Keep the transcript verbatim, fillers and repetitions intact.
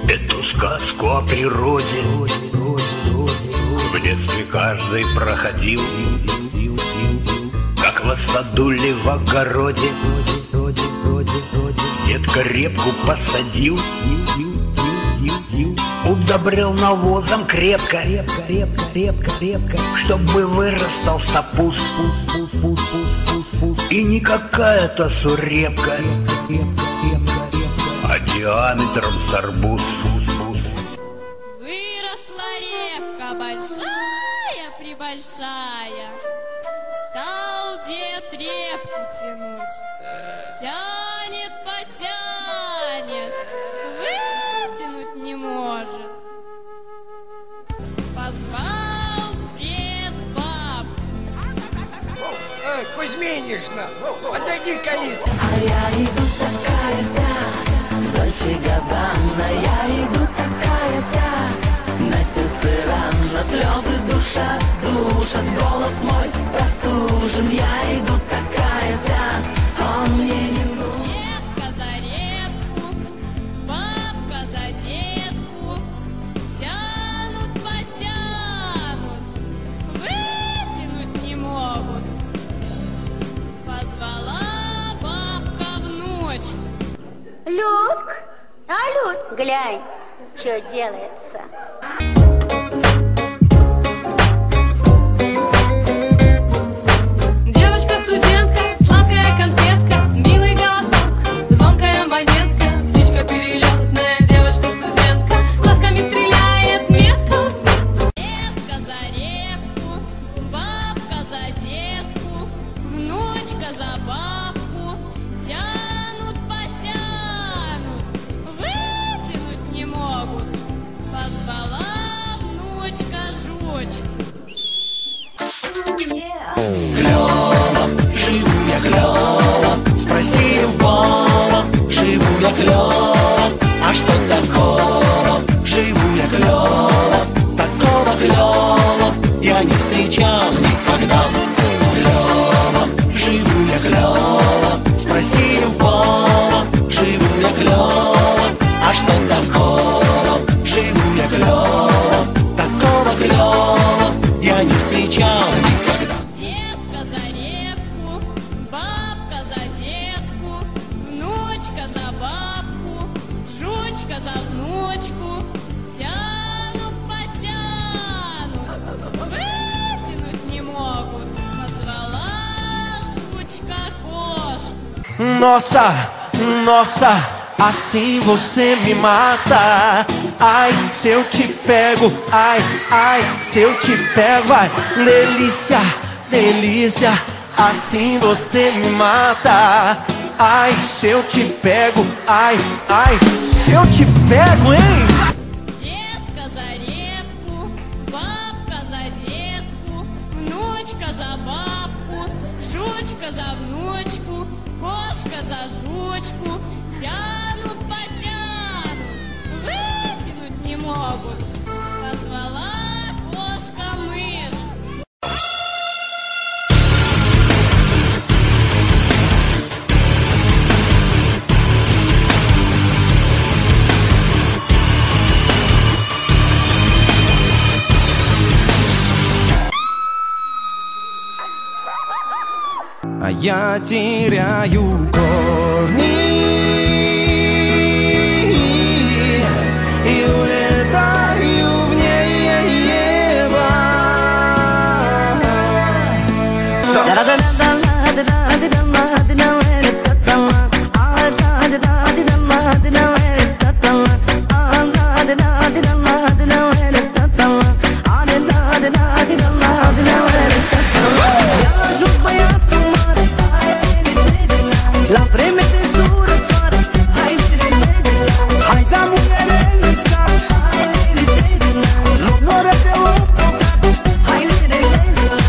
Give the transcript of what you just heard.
Эту сказку о природе в детстве каждый проходил, как в саду ли в огороде детка репку посадил, удобрил навозом крепко, крепко, крепко, крепко, крепко, чтобы вырастал стопуз, и не какая-то сурепка, а диаметром с арбуз. Выросла репка большая-пребольшая, стал дед репку тянуть, тянет, потянет, вытянуть не может. Позвал дед бабку. Эй, Кузьминишна, отойди к калитке. А я иду такая вся, в Дольче Габбана. Я иду такая вся, на сердце рано, слезы душа душат, голос мой простужен. Я иду такая вся, он мне не нужен. Детка за репку, бабка за детку, тянут, потянут, вытянуть не могут. Позвала бабка внучку. Людк, а, Людк, глянь, что делается. Девочка-студентка, сладкая конфетка, милый голосок, звонкая монетка, птичка перелетная. Девочка-студентка, глазками стреляет метко. Детка за репку, бабка за детку, внучка за бабку, тянут, потянут, вытянуть не могут. Позвала внучка жучку. Клёво, живу я клёво, спроси у Вова. Живу я клёво, а что такого? Живу я клёво, такого клёво я не встречал никогда. Клёво, живу я клёво, спроси у Вова. Живу я клёво, а что такого? Живу я клёво, такого клёва я не встречал никогда. Детка за репку, бабка за детку, внучка за бабку, жучка за внучку, тянут, потянут, вытянуть не могут. Позвала жучка кошку. Nossa, nossa, assim você me mata. Ai, se eu te pego, ai, ai, se eu te pego, ai, delícia, delícia, assim você me mata. Ai, se eu te pego, ai, ai, se eu te pego, hein? Детка за репку, бабка за детку, внучка за бабку, жучка за внучку, кошка за жучку, тянут, потянут, вытянуть не могут. Позвала кошка мышку. А я теряю корни и улетаю в небо.